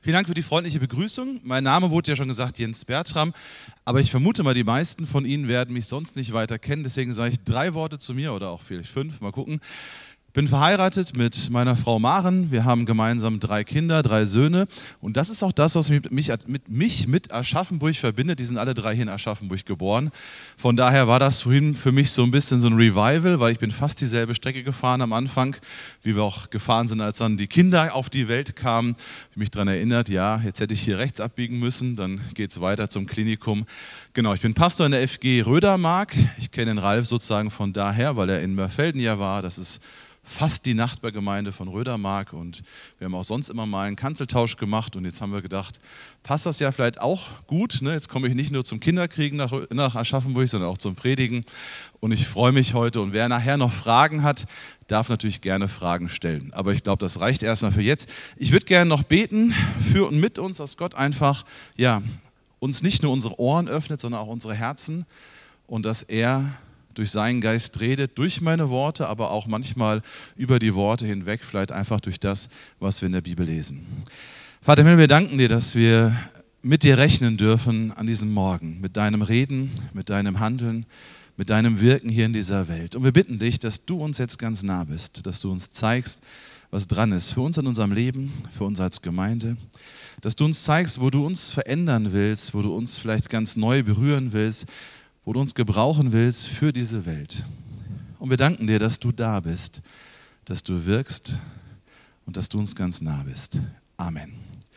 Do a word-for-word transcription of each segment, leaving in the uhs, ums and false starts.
Vielen Dank für die freundliche Begrüßung. Mein Name wurde ja schon gesagt, Jens Bertram, aber ich vermute mal, die meisten von Ihnen werden mich sonst nicht weiter kennen, deswegen sage ich drei Worte zu mir oder auch vielleicht fünf, mal gucken. Ich bin verheiratet mit meiner Frau Maren, wir haben gemeinsam drei Kinder, drei Söhne und das ist auch das, was mich mit, mich mit Aschaffenburg verbindet. Die sind alle drei hier in Aschaffenburg geboren. Von daher war das vorhin für mich so ein bisschen so ein Revival, weil ich bin fast dieselbe Strecke gefahren am Anfang, wie wir auch gefahren sind, als dann die Kinder auf die Welt kamen. Ich habe mich daran erinnert, ja, jetzt hätte ich hier rechts abbiegen müssen, dann geht es weiter zum Klinikum. Genau, ich bin Pastor in der F G Rödermark. Ich kenne den Ralf sozusagen von daher, weil er in Mörfelden ja war. Das ist fast die Nachbargemeinde von Rödermark und wir haben auch sonst immer mal einen Kanzeltausch gemacht und jetzt haben wir gedacht, passt das ja vielleicht auch gut, ne? Jetzt komme ich nicht nur zum Kinderkriegen nach, nach Aschaffenburg, sondern auch zum Predigen und ich freue mich heute und wer nachher noch Fragen hat, darf natürlich gerne Fragen stellen, aber ich glaube, das reicht erstmal für jetzt. Ich würde gerne noch beten für und mit uns, dass Gott einfach, ja, uns nicht nur unsere Ohren öffnet, sondern auch unsere Herzen und dass er durch seinen Geist redet, durch meine Worte, aber auch manchmal über die Worte hinweg, vielleicht einfach durch das, was wir in der Bibel lesen. Vater im Himmel, wir danken dir, dass wir mit dir rechnen dürfen an diesem Morgen, mit deinem Reden, mit deinem Handeln, mit deinem Wirken hier in dieser Welt. Und wir bitten dich, dass du uns jetzt ganz nah bist, dass du uns zeigst, was dran ist für uns in unserem Leben, für uns als Gemeinde, dass du uns zeigst, wo du uns verändern willst, wo du uns vielleicht ganz neu berühren willst, wo du uns gebrauchen willst für diese Welt. Und wir danken dir, dass du da bist, dass du wirkst und dass du uns ganz nah bist. Amen.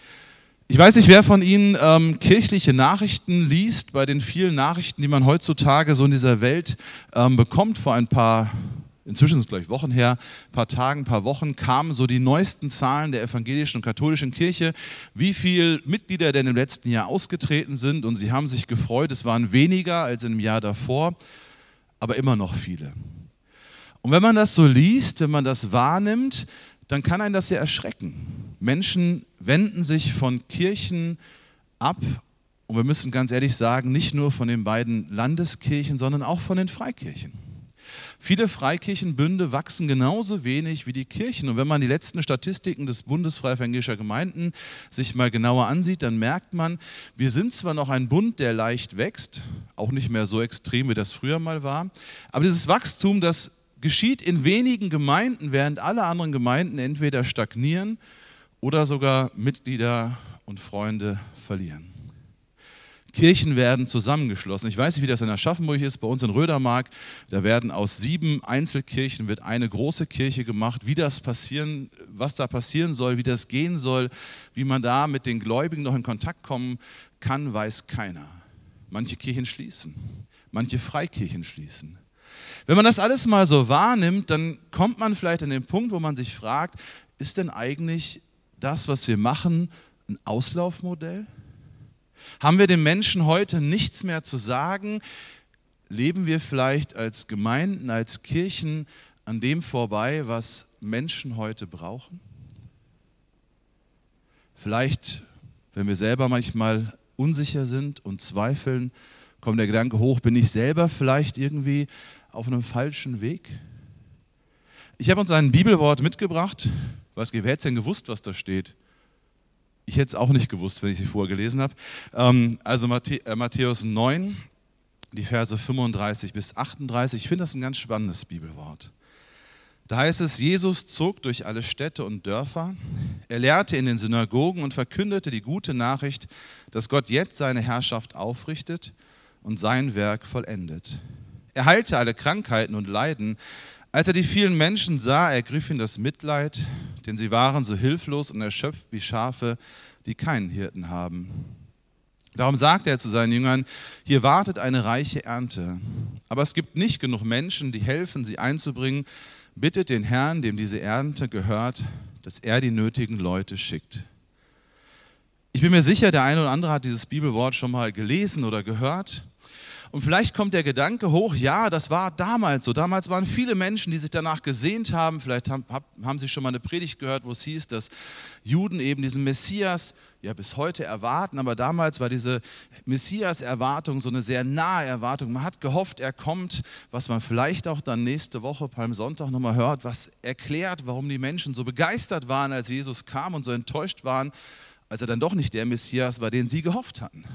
Ich weiß nicht, wer von Ihnen ähm, kirchliche Nachrichten liest, bei den vielen Nachrichten, die man heutzutage so in dieser Welt ähm, bekommt. Vor ein paar, inzwischen ist es gleich Wochen her, ein paar Tagen, ein paar Wochen kamen so die neuesten Zahlen der evangelischen und katholischen Kirche, wie viele Mitglieder denn im letzten Jahr ausgetreten sind und sie haben sich gefreut, es waren weniger als im Jahr davor, aber immer noch viele. Und wenn man das so liest, wenn man das wahrnimmt, dann kann einen das ja erschrecken. Menschen wenden sich von Kirchen ab und wir müssen ganz ehrlich sagen, nicht nur von den beiden Landeskirchen, sondern auch von den Freikirchen. Viele Freikirchenbünde wachsen genauso wenig wie die Kirchen. Und wenn man die letzten Statistiken des Bundes Freie Evangelischer Gemeinden sich mal genauer ansieht, dann merkt man, wir sind zwar noch ein Bund, der leicht wächst, auch nicht mehr so extrem, wie das früher mal war, aber dieses Wachstum, das geschieht in wenigen Gemeinden, während alle anderen Gemeinden entweder stagnieren oder sogar Mitglieder und Freunde verlieren. Kirchen werden zusammengeschlossen. Ich weiß nicht, wie das in Aschaffenburg ist, bei uns in Rödermark, da werden aus sieben Einzelkirchen wird eine große Kirche gemacht. Wie das passieren, was da passieren soll, wie das gehen soll, wie man da mit den Gläubigen noch in Kontakt kommen kann, weiß keiner. Manche Kirchen schließen, manche Freikirchen schließen. Wenn man das alles mal so wahrnimmt, dann kommt man vielleicht an den Punkt, wo man sich fragt, ist denn eigentlich das, was wir machen, ein Auslaufmodell? Haben wir den Menschen heute nichts mehr zu sagen? Leben wir vielleicht als Gemeinden, als Kirchen an dem vorbei, was Menschen heute brauchen? Vielleicht, wenn wir selber manchmal unsicher sind und zweifeln, kommt der Gedanke hoch, bin ich selber vielleicht irgendwie auf einem falschen Weg? Ich habe uns ein Bibelwort mitgebracht. Was, wer hätte denn gewusst, was da steht? Ich hätte es auch nicht gewusst, wenn ich sie vorher gelesen habe. Also Matthäus neun, die Verse fünfunddreißig bis achtunddreißig. Ich finde das ein ganz spannendes Bibelwort. Da heißt es, Jesus zog durch alle Städte und Dörfer. Er lehrte in den Synagogen und verkündete die gute Nachricht, dass Gott jetzt seine Herrschaft aufrichtet und sein Werk vollendet. Er heilte alle Krankheiten und Leiden. Als er die vielen Menschen sah, ergriff ihn das Mitleid, denn sie waren so hilflos und erschöpft wie Schafe, die keinen Hirten haben. Darum sagte er zu seinen Jüngern, hier wartet eine reiche Ernte, aber es gibt nicht genug Menschen, die helfen, sie einzubringen. Bittet den Herrn, dem diese Ernte gehört, dass er die nötigen Leute schickt. Ich bin mir sicher, der eine oder andere hat dieses Bibelwort schon mal gelesen oder gehört. Und vielleicht kommt der Gedanke hoch, ja, das war damals so. Damals waren viele Menschen, die sich danach gesehnt haben. Vielleicht haben, haben Sie schon mal eine Predigt gehört, wo es hieß, dass Juden eben diesen Messias ja bis heute erwarten. Aber damals war diese Messias-Erwartung so eine sehr nahe Erwartung. Man hat gehofft, er kommt, was man vielleicht auch dann nächste Woche Palmsonntag nochmal hört, was erklärt, warum die Menschen so begeistert waren, als Jesus kam und so enttäuscht waren, als er dann doch nicht der Messias war, den sie gehofft hatten.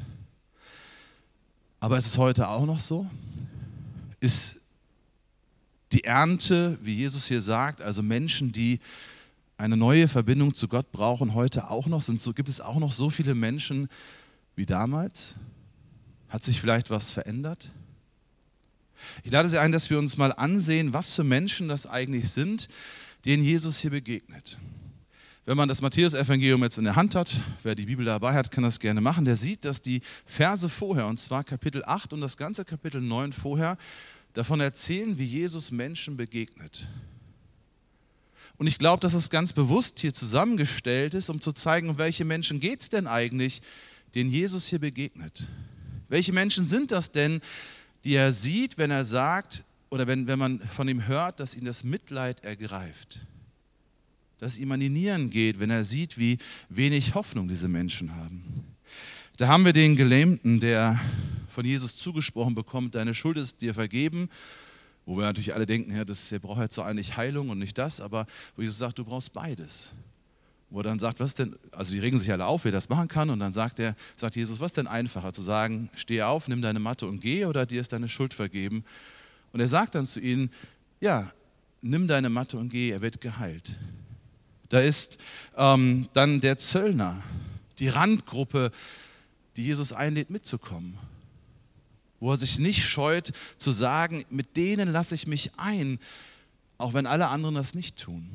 Aber ist es heute auch noch so? Ist die Ernte, wie Jesus hier sagt, also Menschen, die eine neue Verbindung zu Gott brauchen, heute auch noch? Sind so, gibt es auch noch so viele Menschen wie damals? Hat sich vielleicht was verändert? Ich lade Sie ein, dass wir uns mal ansehen, was für Menschen das eigentlich sind, denen Jesus hier begegnet. Wenn man das Matthäus-Evangelium jetzt in der Hand hat, wer die Bibel dabei hat, kann das gerne machen, der sieht, dass die Verse vorher, und zwar Kapitel acht und das ganze Kapitel neun vorher, davon erzählen, wie Jesus Menschen begegnet. Und ich glaube, dass es ganz bewusst hier zusammengestellt ist, um zu zeigen, um welche Menschen geht es denn eigentlich, denen Jesus hier begegnet. Welche Menschen sind das denn, die er sieht, wenn er sagt, oder wenn, wenn man von ihm hört, dass ihn das Mitleid ergreift, dass ihm an die Nieren geht, wenn er sieht, wie wenig Hoffnung diese Menschen haben. Da haben wir den Gelähmten, der von Jesus zugesprochen bekommt, deine Schuld ist dir vergeben, wo wir natürlich alle denken, ja, das, der braucht jetzt so eigentlich Heilung und nicht das, aber wo Jesus sagt, du brauchst beides. Wo er dann sagt, was denn, also die regen sich alle auf, wer das machen kann, und dann sagt er, sagt Jesus, was ist denn einfacher, zu sagen, steh auf, nimm deine Matte und geh, oder dir ist deine Schuld vergeben? Und er sagt dann zu ihnen, ja, nimm deine Matte und geh, er wird geheilt. Da ist ähm, dann der Zöllner, die Randgruppe, die Jesus einlädt mitzukommen, wo er sich nicht scheut zu sagen, mit denen lasse ich mich ein, auch wenn alle anderen das nicht tun.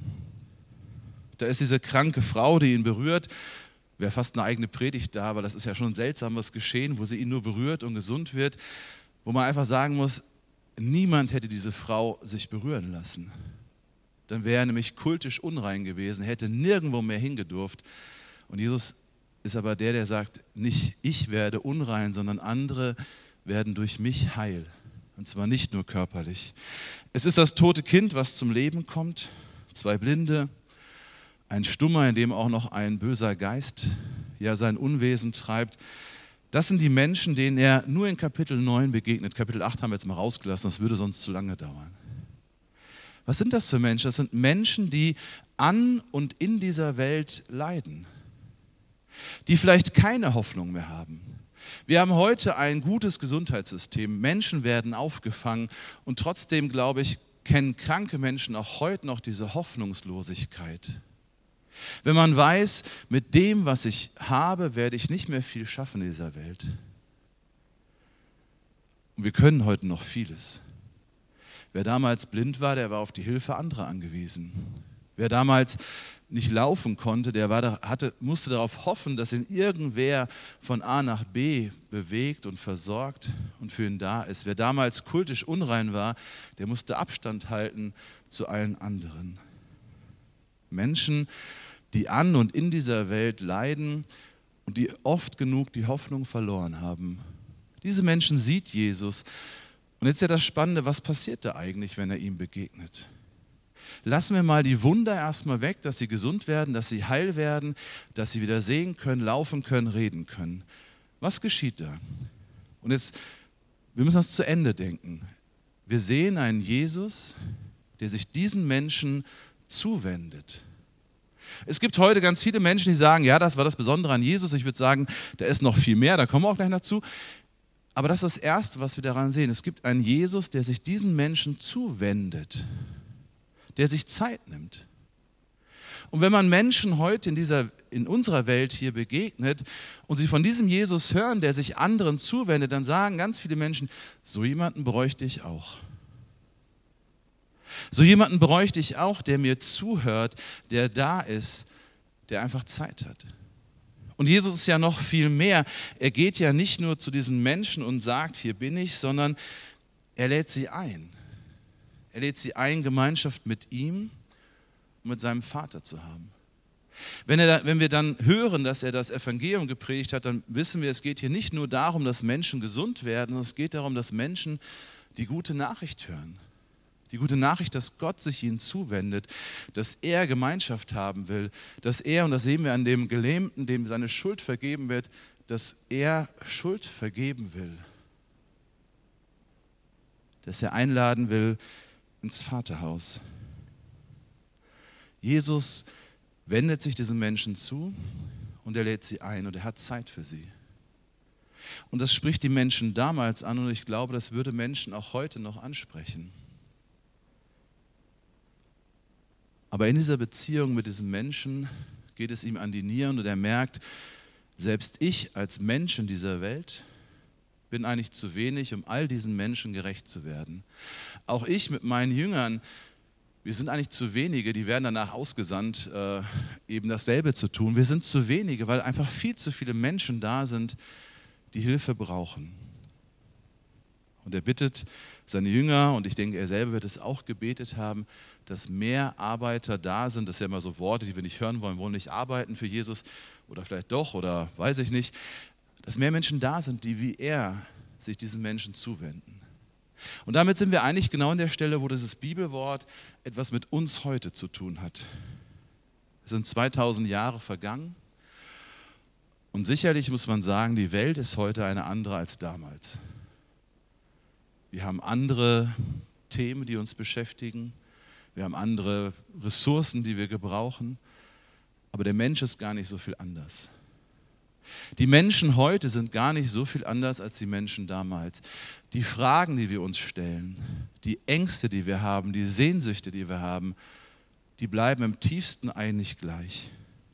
Da ist diese kranke Frau, die ihn berührt, wäre fast eine eigene Predigt da, weil das ist ja schon ein seltsames Geschehen, wo sie ihn nur berührt und gesund wird, wo man einfach sagen muss, niemand hätte diese Frau sich berühren lassen. Dann wäre er nämlich kultisch unrein gewesen, hätte nirgendwo mehr hingedurft. Und Jesus ist aber der, der sagt, nicht ich werde unrein, sondern andere werden durch mich heil. Und zwar nicht nur körperlich. Es ist das tote Kind, was zum Leben kommt, zwei Blinde, ein Stummer, in dem auch noch ein böser Geist ja sein Unwesen treibt. Das sind die Menschen, denen er nur in Kapitel neun begegnet. Kapitel acht haben wir jetzt mal rausgelassen, das würde sonst zu lange dauern. Was sind das für Menschen? Das sind Menschen, die an und in dieser Welt leiden, die vielleicht keine Hoffnung mehr haben. Wir haben heute ein gutes Gesundheitssystem, Menschen werden aufgefangen und trotzdem, glaube ich, kennen kranke Menschen auch heute noch diese Hoffnungslosigkeit. Wenn man weiß, mit dem, was ich habe, werde ich nicht mehr viel schaffen in dieser Welt. Und wir können heute noch vieles. Wer damals blind war, der war auf die Hilfe anderer angewiesen. Wer damals nicht laufen konnte, der war, hatte, musste darauf hoffen, dass ihn irgendwer von A nach B bewegt und versorgt und für ihn da ist. Wer damals kultisch unrein war, der musste Abstand halten zu allen anderen. Menschen, die an und in dieser Welt leiden und die oft genug die Hoffnung verloren haben. Diese Menschen sieht Jesus. Und jetzt ist ja das Spannende, was passiert da eigentlich, wenn er ihm begegnet? Lassen wir mal die Wunder erstmal weg, dass sie gesund werden, dass sie heil werden, dass sie wieder sehen können, laufen können, reden können. Was geschieht da? Und jetzt, wir müssen das zu Ende denken. Wir sehen einen Jesus, der sich diesen Menschen zuwendet. Es gibt heute ganz viele Menschen, die sagen, ja, das war das Besondere an Jesus. Ich würde sagen, da ist noch viel mehr, da kommen wir auch gleich dazu. Aber das ist das Erste, was wir daran sehen. Es gibt einen Jesus, der sich diesen Menschen zuwendet, der sich Zeit nimmt. Und wenn man Menschen heute in, dieser, in unserer Welt hier begegnet und sie von diesem Jesus hören, der sich anderen zuwendet, dann sagen ganz viele Menschen, so jemanden bräuchte ich auch. So jemanden bräuchte ich auch, der mir zuhört, der da ist, der einfach Zeit hat. Und Jesus ist ja noch viel mehr. Er geht ja nicht nur zu diesen Menschen und sagt, hier bin ich, sondern er lädt sie ein. Er lädt sie ein, Gemeinschaft mit ihm und mit seinem Vater zu haben. Wenn, er, wenn wir dann hören, dass er das Evangelium gepredigt hat, dann wissen wir, es geht hier nicht nur darum, dass Menschen gesund werden, sondern es geht darum, dass Menschen die gute Nachricht hören. Die gute Nachricht, dass Gott sich ihnen zuwendet, dass er Gemeinschaft haben will, dass er, und das sehen wir an dem Gelähmten, dem seine Schuld vergeben wird, dass er Schuld vergeben will. Dass er einladen will ins Vaterhaus. Jesus wendet sich diesen Menschen zu und er lädt sie ein und er hat Zeit für sie. Und das spricht die Menschen damals an und ich glaube, das würde Menschen auch heute noch ansprechen. Aber in dieser Beziehung mit diesem Menschen geht es ihm an die Nieren und er merkt, selbst ich als Mensch in dieser Welt bin eigentlich zu wenig, um all diesen Menschen gerecht zu werden. Auch ich mit meinen Jüngern, wir sind eigentlich zu wenige, die werden danach ausgesandt, äh, eben dasselbe zu tun. Wir sind zu wenige, weil einfach viel zu viele Menschen da sind, die Hilfe brauchen. Und er bittet seine Jünger, und ich denke, er selber wird es auch gebetet haben, dass mehr Arbeiter da sind. Das sind ja immer so Worte, die wir nicht hören wollen, wollen nicht arbeiten für Jesus oder vielleicht doch oder weiß ich nicht. Dass mehr Menschen da sind, die wie er sich diesen Menschen zuwenden. Und damit sind wir eigentlich genau an der Stelle, wo dieses Bibelwort etwas mit uns heute zu tun hat. Es sind zweitausend Jahre vergangen und sicherlich muss man sagen, die Welt ist heute eine andere als damals. Wir haben andere Themen, die uns beschäftigen. Wir haben andere Ressourcen, die wir gebrauchen. Aber der Mensch ist gar nicht so viel anders. Die Menschen heute sind gar nicht so viel anders als die Menschen damals. Die Fragen, die wir uns stellen, die Ängste, die wir haben, die Sehnsüchte, die wir haben, die bleiben im tiefsten eigentlich gleich.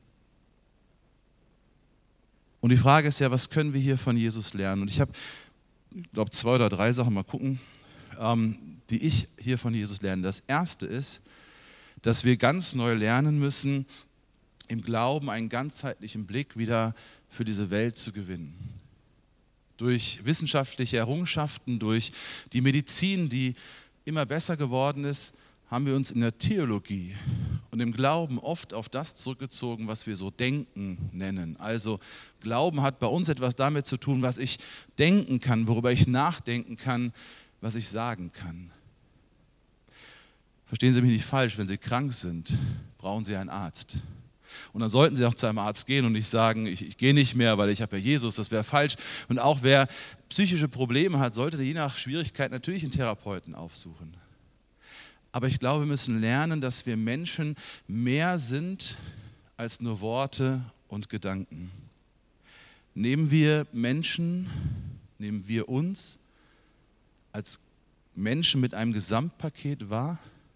Und die Frage ist ja, was können wir hier von Jesus lernen? Und ich habe, ich glaube, zwei oder drei Sachen, mal gucken, ähm, die ich hier von Jesus lerne. Das erste ist, dass wir ganz neu lernen müssen, im Glauben einen ganzheitlichen Blick wieder für diese Welt zu gewinnen. Durch wissenschaftliche Errungenschaften, durch die Medizin, die immer besser geworden ist, haben wir uns in der Theologie und im Glauben oft auf das zurückgezogen, was wir so Denken nennen. Also Glauben hat bei uns etwas damit zu tun, was ich denken kann, worüber ich nachdenken kann, was ich sagen kann. Verstehen Sie mich nicht falsch, wenn Sie krank sind, brauchen Sie einen Arzt. Und dann sollten Sie auch zu einem Arzt gehen und nicht sagen, ich, ich gehe nicht mehr, weil ich habe ja Jesus, das wäre falsch. Und auch wer psychische Probleme hat, sollte je nach Schwierigkeit natürlich einen Therapeuten aufsuchen. Aber ich glaube, wir müssen lernen, dass wir Menschen mehr sind als nur Worte und Gedanken. Nehmen wir Menschen, nehmen wir uns als Menschen mit einem Gesamtpaket wahr?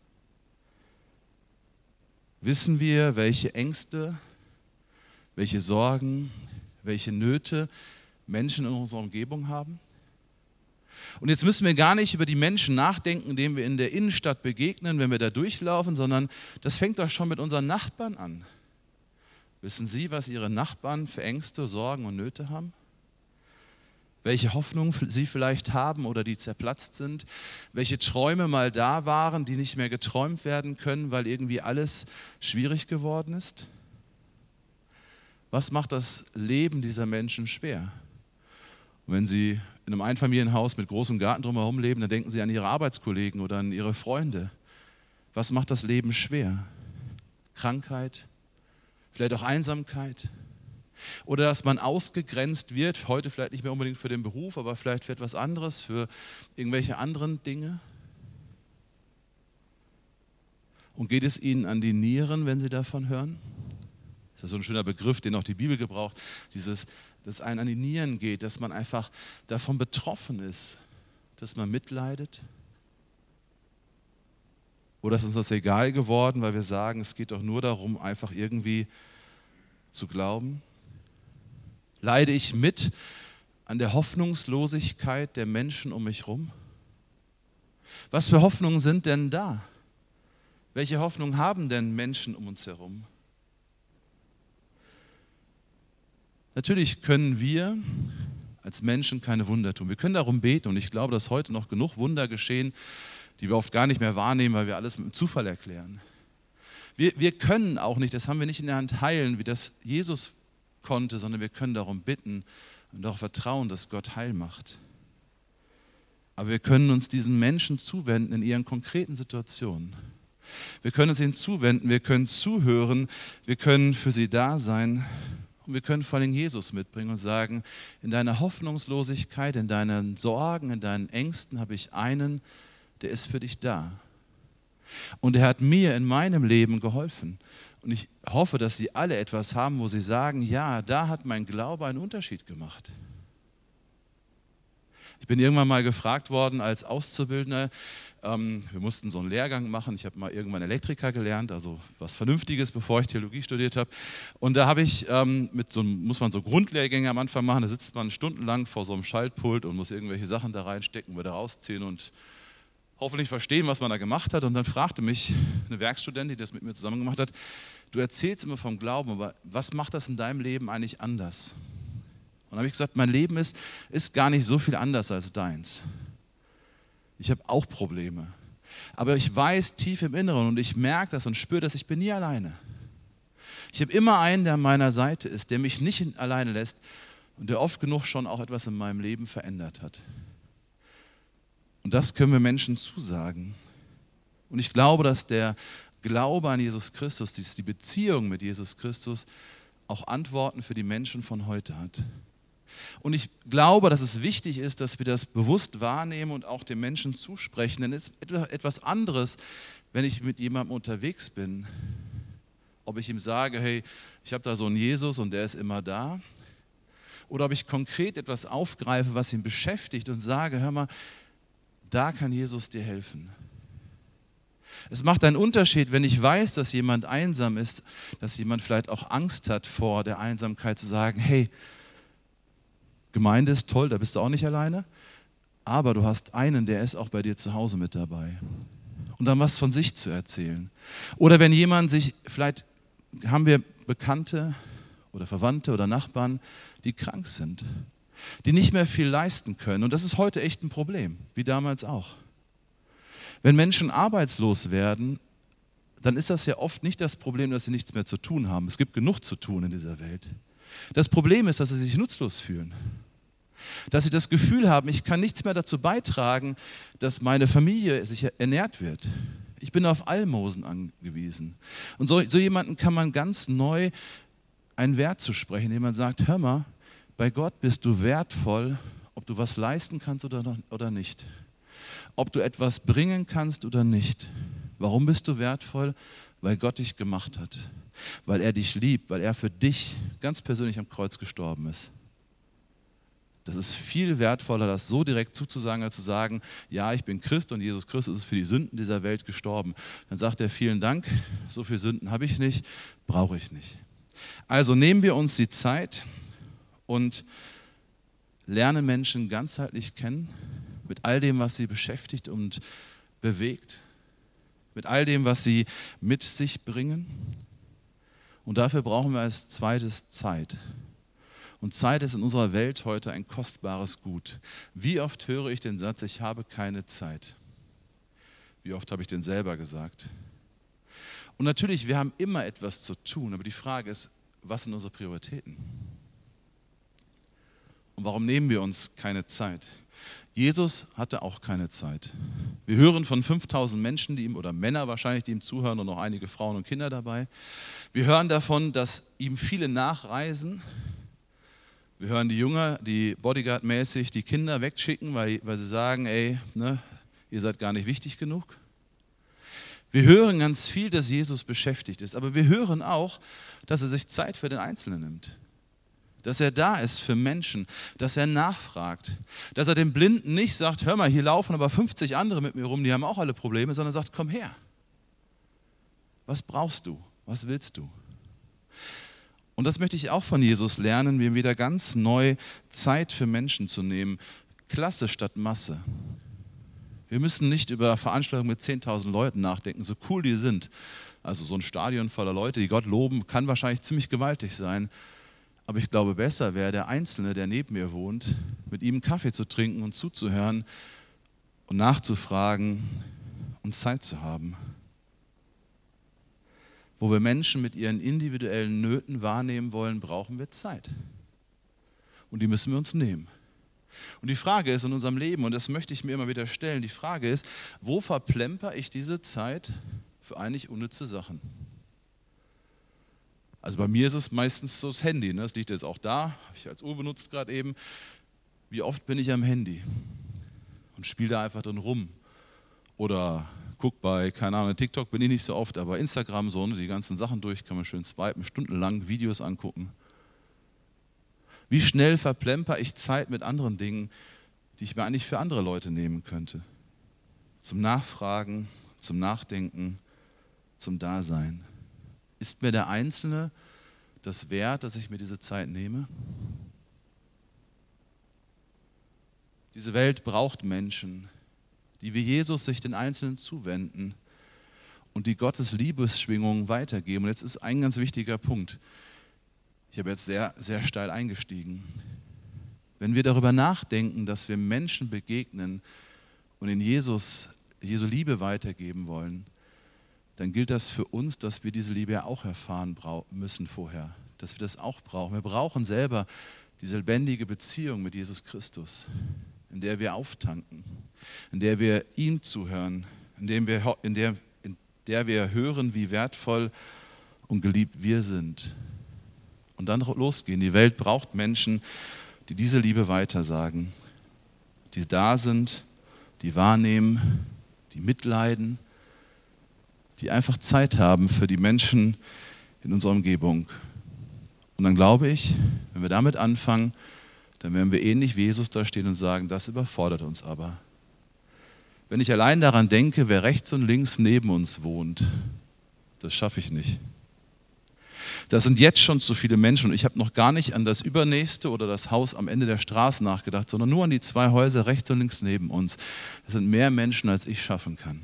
Wissen wir, welche Ängste, welche Sorgen, welche Nöte Menschen in unserer Umgebung haben? Und jetzt müssen wir gar nicht über die Menschen nachdenken, denen wir in der Innenstadt begegnen, wenn wir da durchlaufen, sondern das fängt doch schon mit unseren Nachbarn an. Wissen Sie, was Ihre Nachbarn für Ängste, Sorgen und Nöte haben? Welche Hoffnungen sie vielleicht haben oder die zerplatzt sind? Welche Träume mal da waren, die nicht mehr geträumt werden können, weil irgendwie alles schwierig geworden ist? Was macht das Leben dieser Menschen schwer? Und wenn sie in einem Einfamilienhaus mit großem Garten drumherum leben, dann denken sie an ihre Arbeitskollegen oder an ihre Freunde. Was macht das Leben schwer? Krankheit, vielleicht auch Einsamkeit oder dass man ausgegrenzt wird, heute vielleicht nicht mehr unbedingt für den Beruf, aber vielleicht für etwas anderes, für irgendwelche anderen Dinge. Und geht es ihnen an die Nieren, wenn sie davon hören? Das ist so ein schöner Begriff, den auch die Bibel gebraucht, dieses, dass es einen an die Nieren geht, dass man einfach davon betroffen ist, dass man mitleidet. Oder ist uns das egal geworden, weil wir sagen, es geht doch nur darum, einfach irgendwie zu glauben? Leide ich mit an der Hoffnungslosigkeit der Menschen um mich herum? Was für Hoffnungen sind denn da? Welche Hoffnung haben denn Menschen um uns herum? Natürlich können wir als Menschen keine Wunder tun. Wir können darum beten und ich glaube, dass heute noch genug Wunder geschehen, die wir oft gar nicht mehr wahrnehmen, weil wir alles mit dem Zufall erklären. Wir, wir können auch nicht, das haben wir nicht in der Hand, heilen, wie das Jesus konnte, sondern wir können darum bitten und darauf vertrauen, dass Gott Heil macht. Aber wir können uns diesen Menschen zuwenden in ihren konkreten Situationen. Wir können uns ihnen zuwenden, wir können zuhören, wir können für sie da sein und wir können vor allem Jesus mitbringen und sagen, in deiner Hoffnungslosigkeit, in deinen Sorgen, in deinen Ängsten habe ich einen, der ist für dich da. Und er hat mir in meinem Leben geholfen. Und ich hoffe, dass Sie alle etwas haben, wo Sie sagen, ja, da hat mein Glaube einen Unterschied gemacht. Ich bin irgendwann mal gefragt worden als Auszubildender, ähm, wir mussten so einen Lehrgang machen, ich habe mal irgendwann Elektriker gelernt, also was Vernünftiges, bevor ich Theologie studiert habe. Und da habe ich, ähm, mit so einem, muss man so Grundlehrgänge am Anfang machen, da sitzt man stundenlang vor so einem Schaltpult und muss irgendwelche Sachen da reinstecken, wieder rausziehen und hoffentlich verstehen, was man da gemacht hat. Und dann fragte mich eine Werkstudentin, die das mit mir zusammen gemacht hat, du erzählst immer vom Glauben, aber was macht das in deinem Leben eigentlich anders? Und dann habe ich gesagt, mein Leben ist, ist gar nicht so viel anders als deins. Ich habe auch Probleme. Aber ich weiß tief im Inneren und ich merke das und spüre das, ich bin nie alleine. Ich habe immer einen, der an meiner Seite ist, der mich nicht alleine lässt und der oft genug schon auch etwas in meinem Leben verändert hat. Und das können wir Menschen zusagen. Und ich glaube, dass der Glaube an Jesus Christus, die Beziehung mit Jesus Christus, auch Antworten für die Menschen von heute hat. Und ich glaube, dass es wichtig ist, dass wir das bewusst wahrnehmen und auch den Menschen zusprechen. Denn es ist etwas anderes, wenn ich mit jemandem unterwegs bin. Ob ich ihm sage, hey, ich habe da so einen Jesus und der ist immer da. Oder ob ich konkret etwas aufgreife, was ihn beschäftigt und sage, hör mal, da kann Jesus dir helfen. Es macht einen Unterschied, wenn ich weiß, dass jemand einsam ist, dass jemand vielleicht auch Angst hat vor der Einsamkeit, zu sagen, hey, Gemeinde ist toll, da bist du auch nicht alleine, aber du hast einen, der ist auch bei dir zu Hause mit dabei. Und dann was von sich zu erzählen. Oder wenn jemand sich, vielleicht haben wir Bekannte oder Verwandte oder Nachbarn, die krank sind, die nicht mehr viel leisten können. Und das ist heute echt ein Problem, wie damals auch. Wenn Menschen arbeitslos werden, dann ist das ja oft nicht das Problem, dass sie nichts mehr zu tun haben. Es gibt genug zu tun in dieser Welt. Das Problem ist, dass sie sich nutzlos fühlen. Dass sie das Gefühl haben, ich kann nichts mehr dazu beitragen, dass meine Familie sich ernährt wird. Ich bin auf Almosen angewiesen. Und so, so jemanden kann man ganz neu einen Wert zu sprechen, indem man sagt, hör mal, bei Gott bist du wertvoll, ob du was leisten kannst oder, oder nicht. Ob du etwas bringen kannst oder nicht. Warum bist du wertvoll? Weil Gott dich gemacht hat. Weil er dich liebt, weil er für dich ganz persönlich am Kreuz gestorben ist. Das ist viel wertvoller, das so direkt zuzusagen, als zu sagen, ja, ich bin Christ und Jesus Christus ist für die Sünden dieser Welt gestorben. Dann sagt er, vielen Dank, so viele Sünden habe ich nicht, brauche ich nicht. Also nehmen wir uns die Zeit und lernen Menschen ganzheitlich kennen, mit all dem, was sie beschäftigt und bewegt, mit all dem, was sie mit sich bringen. Und dafür brauchen wir als zweites Zeit. Und Zeit ist in unserer Welt heute ein kostbares Gut. Wie oft höre ich den Satz, ich habe keine Zeit? Wie oft habe ich den selber gesagt? Und natürlich, wir haben immer etwas zu tun, aber die Frage ist, was sind unsere Prioritäten? Und warum nehmen wir uns keine Zeit? Jesus hatte auch keine Zeit. Wir hören von fünftausend Menschen, die ihm, oder Männer wahrscheinlich, die ihm zuhören und noch einige Frauen und Kinder dabei. Wir hören davon, dass ihm viele nachreisen. Wir hören die Jünger, die Bodyguard-mäßig die Kinder wegschicken, weil, weil sie sagen, ey, ne, ihr seid gar nicht wichtig genug. Wir hören ganz viel, dass Jesus beschäftigt ist, aber wir hören auch, dass er sich Zeit für den Einzelnen nimmt. Dass er da ist für Menschen, dass er nachfragt, dass er dem Blinden nicht sagt, hör mal, hier laufen aber fünfzig andere mit mir rum, die haben auch alle Probleme, sondern sagt, komm her. Was brauchst du? Was willst du? Und das möchte ich auch von Jesus lernen, mir wieder ganz neu Zeit für Menschen zu nehmen. Klasse statt Masse. Wir müssen nicht über Veranstaltungen mit zehntausend Leuten nachdenken, so cool die sind. Also so ein Stadion voller Leute, die Gott loben, kann wahrscheinlich ziemlich gewaltig sein. Aber ich glaube, besser wäre der Einzelne, der neben mir wohnt, mit ihm einen Kaffee zu trinken und zuzuhören und nachzufragen und Zeit zu haben. Wo wir Menschen mit ihren individuellen Nöten wahrnehmen wollen, brauchen wir Zeit. Und die müssen wir uns nehmen. Und die Frage ist in unserem Leben, und das möchte ich mir immer wieder stellen, die Frage ist, wo verplemper ich diese Zeit für eigentlich unnütze Sachen? Also bei mir ist es meistens so das Handy, ne? Das liegt jetzt auch da, habe ich als Uhr benutzt gerade eben. Wie oft bin ich am Handy und spiele da einfach drin rum? Oder gucke bei, keine Ahnung, TikTok bin ich nicht so oft, aber Instagram so, ne, die ganzen Sachen durch, kann man schön swipen, stundenlang Videos angucken. Wie schnell verplemper ich Zeit mit anderen Dingen, die ich mir eigentlich für andere Leute nehmen könnte. Zum Nachfragen, zum Nachdenken, zum Dasein. Ist mir der Einzelne das wert, dass ich mir diese Zeit nehme? Diese Welt braucht Menschen, die wie Jesus sich den Einzelnen zuwenden und die Gottes Liebesschwingungen weitergeben. Und jetzt ist ein ganz wichtiger Punkt. Ich habe jetzt sehr, sehr steil eingestiegen. Wenn wir darüber nachdenken, dass wir Menschen begegnen und in Jesus, Jesu Liebe weitergeben wollen, dann gilt das für uns, dass wir diese Liebe ja auch erfahren müssen vorher, dass wir das auch brauchen. Wir brauchen selber diese lebendige Beziehung mit Jesus Christus, in der wir auftanken, in der wir ihm zuhören, in, dem wir, in, der, in der wir hören, wie wertvoll und geliebt wir sind. Und dann losgehen. Die Welt braucht Menschen, die diese Liebe weitersagen, die da sind, die wahrnehmen, die mitleiden, die einfach Zeit haben für die Menschen in unserer Umgebung. Und dann glaube ich, wenn wir damit anfangen, dann werden wir ähnlich wie Jesus da stehen und sagen, das überfordert uns aber. Wenn ich allein daran denke, wer rechts und links neben uns wohnt, das schaffe ich nicht. Das sind jetzt schon zu viele Menschen und ich habe noch gar nicht an das Übernächste oder das Haus am Ende der Straße nachgedacht, sondern nur an die zwei Häuser rechts und links neben uns. Das sind mehr Menschen, als ich schaffen kann.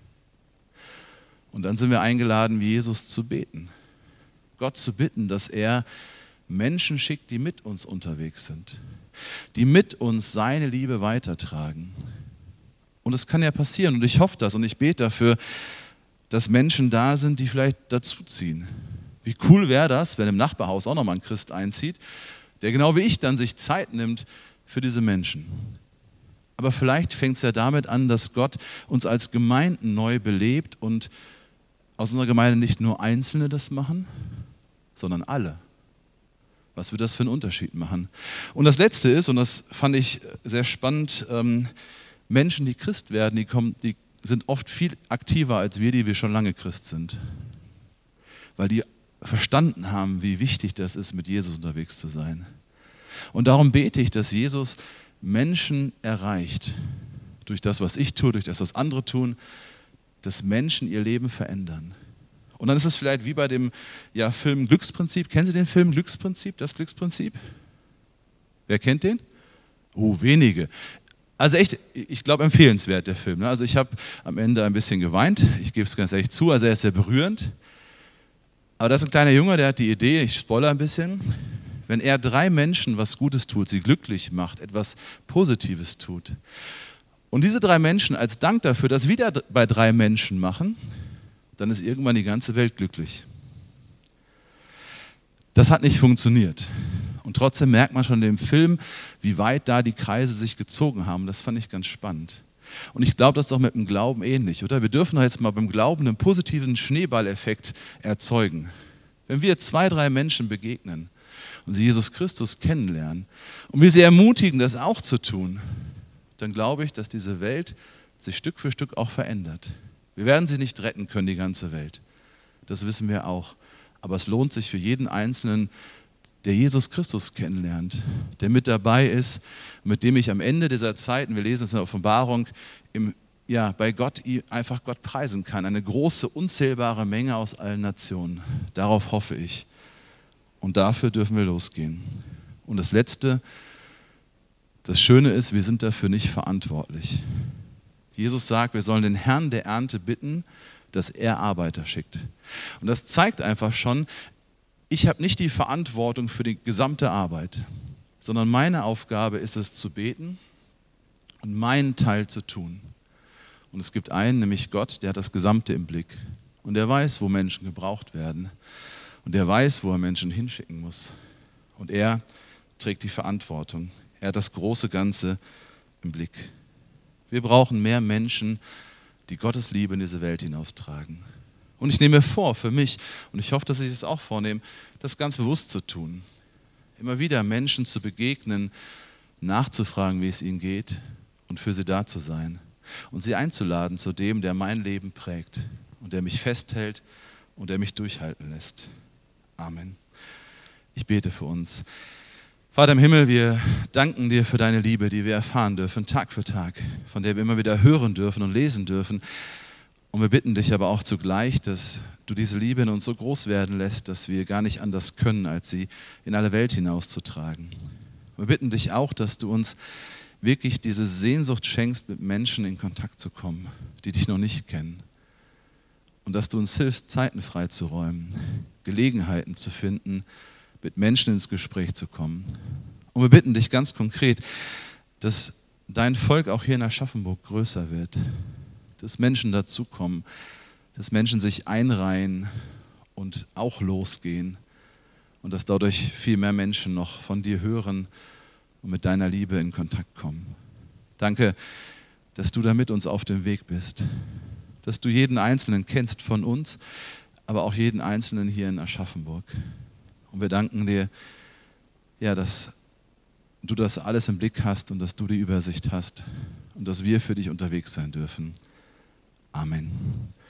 Und dann sind wir eingeladen, wie Jesus zu beten. Gott zu bitten, dass er Menschen schickt, die mit uns unterwegs sind, die mit uns seine Liebe weitertragen. Und es kann ja passieren und ich hoffe das und ich bete dafür, dass Menschen da sind, die vielleicht dazuziehen. Wie cool wäre das, wenn im Nachbarhaus auch nochmal ein Christ einzieht, der genau wie ich dann sich Zeit nimmt für diese Menschen. Aber vielleicht fängt es ja damit an, dass Gott uns als Gemeinden neu belebt und aus unserer Gemeinde nicht nur Einzelne das machen, sondern alle. Was wird das für einen Unterschied machen? Und das Letzte ist, und das fand ich sehr spannend, ähm, Menschen, die Christ werden, die, kommen, die sind oft viel aktiver als wir, die wir schon lange Christ sind. Weil die verstanden haben, wie wichtig das ist, mit Jesus unterwegs zu sein. Und darum bete ich, dass Jesus Menschen erreicht, durch das, was ich tue, durch das, was andere tun, dass Menschen ihr Leben verändern. Und dann ist es vielleicht wie bei dem ja, Film Glücksprinzip. Kennen Sie den Film Glücksprinzip, das Glücksprinzip? Wer kennt den? Oh, wenige. Also echt, ich glaube, empfehlenswert der Film. Also ich habe am Ende ein bisschen geweint, ich gebe es ganz ehrlich zu, also er ist sehr berührend. Aber das ist ein kleiner Junge, der hat die Idee, ich spoilere ein bisschen, wenn er drei Menschen was Gutes tut, sie glücklich macht, etwas Positives tut und diese drei Menschen als Dank dafür das wieder bei drei Menschen machen, dann ist irgendwann die ganze Welt glücklich. Das hat nicht funktioniert. Und trotzdem merkt man schon in dem Film, wie weit da die Kreise sich gezogen haben. Das fand ich ganz spannend. Und ich glaube, das ist auch mit dem Glauben ähnlich, oder? Wir dürfen doch jetzt mal beim Glauben einen positiven Schneeballeffekt erzeugen. Wenn wir zwei, drei Menschen begegnen und sie Jesus Christus kennenlernen und wir sie ermutigen, das auch zu tun, dann glaube ich, dass diese Welt sich Stück für Stück auch verändert. Wir werden sie nicht retten können, die ganze Welt. Das wissen wir auch. Aber es lohnt sich für jeden Einzelnen, der Jesus Christus kennenlernt, der mit dabei ist, mit dem ich am Ende dieser Zeiten, wir lesen es in der Offenbarung, im, ja, bei Gott einfach Gott preisen kann. Eine große, unzählbare Menge aus allen Nationen. Darauf hoffe ich. Und dafür dürfen wir losgehen. Und das Letzte, das Schöne ist, wir sind dafür nicht verantwortlich. Jesus sagt, wir sollen den Herrn der Ernte bitten, dass er Arbeiter schickt. Und das zeigt einfach schon, ich habe nicht die Verantwortung für die gesamte Arbeit, sondern meine Aufgabe ist es zu beten und meinen Teil zu tun. Und es gibt einen, nämlich Gott, der hat das Gesamte im Blick. Und der weiß, wo Menschen gebraucht werden. Und der weiß, wo er Menschen hinschicken muss. Und er trägt die Verantwortung. Er hat das große Ganze im Blick. Wir brauchen mehr Menschen, die Gottes Liebe in diese Welt hinaustragen. Und ich nehme mir vor, für mich, und ich hoffe, dass ich es auch vornehme, das ganz bewusst zu tun. Immer wieder Menschen zu begegnen, nachzufragen, wie es ihnen geht und für sie da zu sein. und sie einzuladen zu dem, der mein Leben prägt und der mich festhält und der mich durchhalten lässt. Amen. Ich bete für uns. Vater im Himmel, wir danken dir für deine Liebe, die wir erfahren dürfen, Tag für Tag, von der wir immer wieder hören dürfen und lesen dürfen. Und wir bitten dich aber auch zugleich, dass du diese Liebe in uns so groß werden lässt, dass wir gar nicht anders können, als sie in alle Welt hinauszutragen. Wir bitten dich auch, dass du uns wirklich diese Sehnsucht schenkst, mit Menschen in Kontakt zu kommen, die dich noch nicht kennen. Und dass du uns hilfst, Zeiten freizuräumen, Gelegenheiten zu finden, mit Menschen ins Gespräch zu kommen. Und wir bitten dich ganz konkret, dass dein Volk auch hier in Aschaffenburg größer wird, dass Menschen dazukommen, dass Menschen sich einreihen und auch losgehen und dass dadurch viel mehr Menschen noch von dir hören und mit deiner Liebe in Kontakt kommen. Danke, dass du da mit uns auf dem Weg bist, dass du jeden Einzelnen kennst von uns, aber auch jeden Einzelnen hier in Aschaffenburg. Und wir danken dir, ja, dass du das alles im Blick hast und dass du die Übersicht hast und dass wir für dich unterwegs sein dürfen. Amen.